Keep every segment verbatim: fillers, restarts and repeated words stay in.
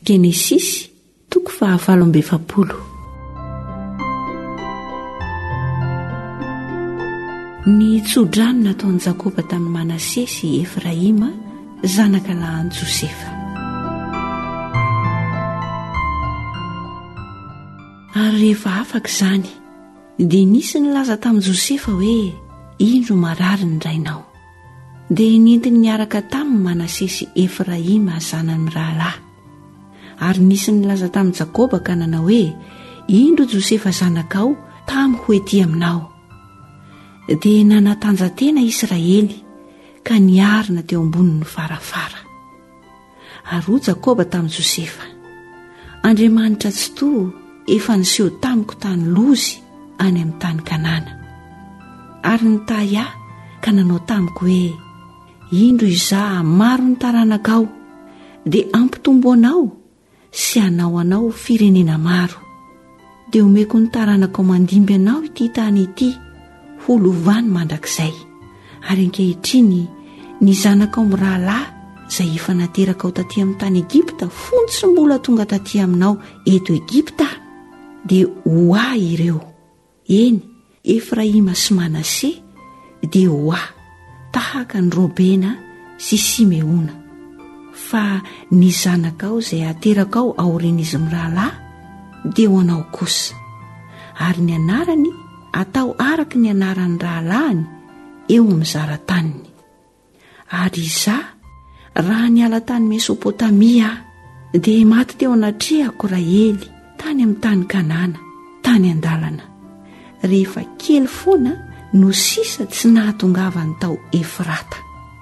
Genesisy toko fahavalo amby efapolo. Ny tsodrano nataon'i Jakoba tamin'ny Manase sy Efraima zanaka lahin'i Josefa. Ary rehefa afaka izany dia nisy nilaza tamin'i Josefa hoe indro marary ny rainao. Dia nentiny niaraka tamin'ny Manase sy Efraima zanany rahalahy. Ary nisy nilaza tamin'i Jakoba ka nanao hoe indro Josefa zanakao tamin'ny ho ety aminao. Dia nanatanjatena Israely ka niarina teo ambonin'ny farafara. Ary hoy Jakoba tamin'i Josefa, Andriamanitra tsy toa efa niseho tamiko tany lozy any amin'ny tany Kanana. Ary nitahy ahy ka nanao tamiko hoe indro izaho maro ny taranakao dia ampitombo anao sy hanao anao firenena maro. Dia omeko ny taranakao mandimby anao ity tany ity ho lovany mandrakizay. Ary ankehitriny ny zanakao mirahalahy izay efa nateraka ao taty amin'ny tany Egipta fontsy mbola tonga taty aminao eto Egipta dia ho ahy ireo. Eny, Efraima sy Manase dia ho ahy tahaka ny Robena sy Simeona. Fa ny zanakao izay aterakao aorian'izy mirahalahy dia ho anao kosa. Ary ny anarany atao araka ny anaran'ny rahalahiny eo amin'ny zarantaniny. Ary izaho raha niala tany Mesopotamia dia maty teo anatrehako Rahely tany amin'ny tany Kanana, tany an-dalana. Rehefa kely foana no sisa tsy nahatongavany tao Efrata.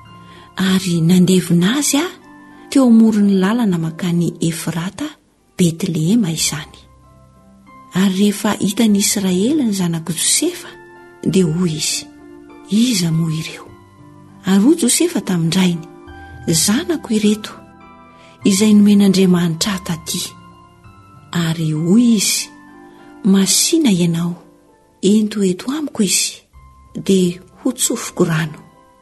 Ary nandevina azy aho teo amoron'ny lalana makany Efrata, Betlehema izany. Ary rehefa hitan'ny Israely ny zanako Josefa dia hoy izy, iza moa ireo? Ary hoy Josefa tamin'indrainy, zanako ireto izay nomen'Andriamanitra taty. Ary hoy izy, masina ianao, ento eto amiko izy dia ho tsofoko rano.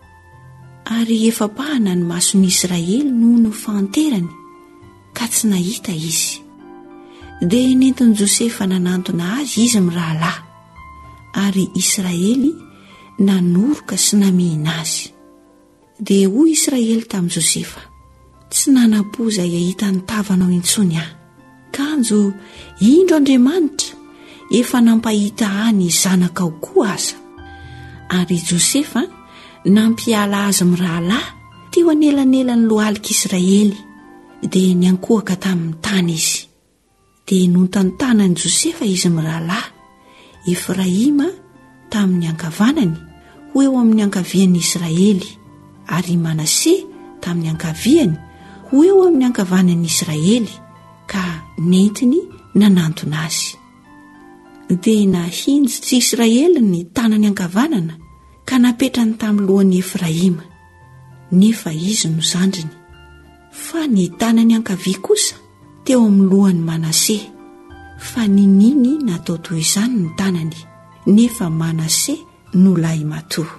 Ary efa pahana ny mason'ny Israely noho ny fanterany ka tsy nahita izy. Dia nentin'i Josefa nanantona azy izy mirahalahy, ary Israely nanoroka sy namihina azy. Dia hoy Israely tamin'i Josefa, tsy nanapoza ahita ny tavanao intsony aho. Kanjo indro Andriamanitra efa nampahita any zanakao koa aza. Ary Josefa nampiala azy mirahalahy teo anelanelan'ny lohalik'Israely dia niankohaka tamin'ny tany izy. Dia nontantanan'i Josefa izy mirahalahy, Efraima tamin'ny ankavanany ho eo amin'ny ankavian'ny Israely, ary Manase tamin'ny ankaviany ho eo amin'ny ankavanan'ny Israely, ka nentiny nanantona azy. Dia nahinjitsy Israely ny tanany ankavanana ka napetrany tamin'ny lohan'ny Efraima, nefa izy no zandriny. Fa ny tanany ankavia kosa teo amin'ny lohan'ny Manase. Fa nininy natao toy izany ny tanany, nefa Manase no lahy matoa.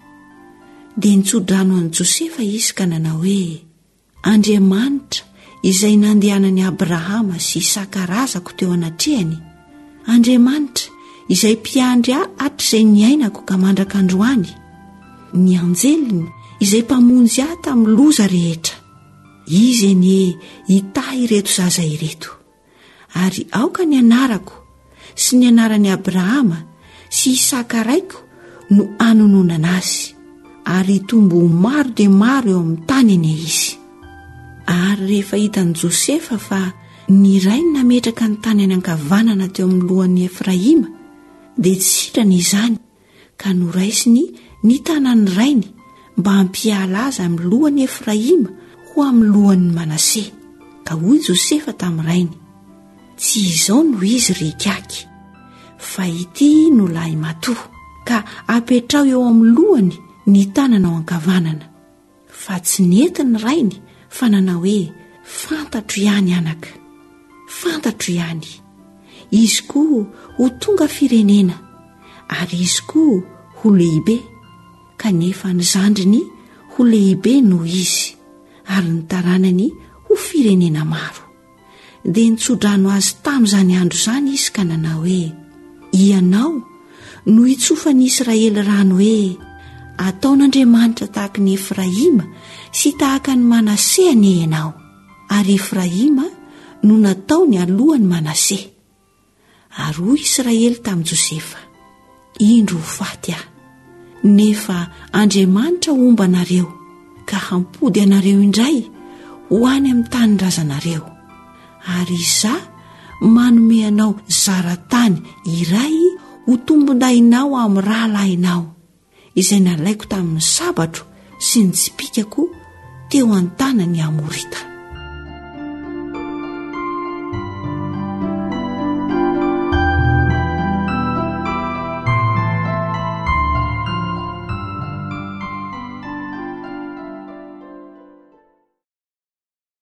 Dia nitsodrano an'i Josefa izy ka nanao hoe, Andriamanitra izay nandehanan'i Abrahama sy Isaka razako teo anatrehany, Andriamanitra izay mpiandry ahy hatr'izay niainako ka mandrak'androany, ny anjeliny izay mpamonjy ahy tamin'ny loza rehetra, izy eny hitahy ireto zaza ireto. Ary aoka ny anarako sy ny anaran'i Abrahama sy Isaka raiko no anononana azy, ary tombo maro dia maro eo amin'ny tany eny izy. Ary rehefa hitan'i Josefa fa ny rainy nametraka ny tany any ankavanana teo amin'ny lohan'ny Efraima, dia tsy sitrany izany ka noraisiny ny tanany rainy mba hampiala azy amin'ny lohan'ny Efraima ho amin'ny lohan'ny Manase. Ka hoy Josefa tamin'ny rainy, tsy izao no izy rikaky, fa ity no lahy matoa, ka apetrao eo amin'ny lohany ny tananao ankavanana. Fa tsy nentiny rainy fa nanao hoe, fantatro ihany anaka, fantatro ihany, izy koa ho tonga firenena, ary izy koa ho lehibe, kanefa ny zandriny ho lehibe noho izy, ary ny taranany ho firenena maro. dia nitsodrano azy tamin'izany andro izany izy ka nanao hoe ianao no hitsofany Israely rano hoe ataon'Andriamanitra tahaka ny Efraima sy tahaka ny Manase anie ianao, ary Efraima no natao ny alohan'ny Manase. Ary hoy Israely tamin'i Josefa, indro ho faty aho, nefa Andriamanitra omba anareo ka hampody anareo indray ho any amin'ny tanin-drazanareo, ary izaho manome anao zaratany iray ho tombondainao amin'ny rahalahinao izay nalaiko tamin'ny sabatro sy ny tsipikako teo an-tanan'ny Amorita.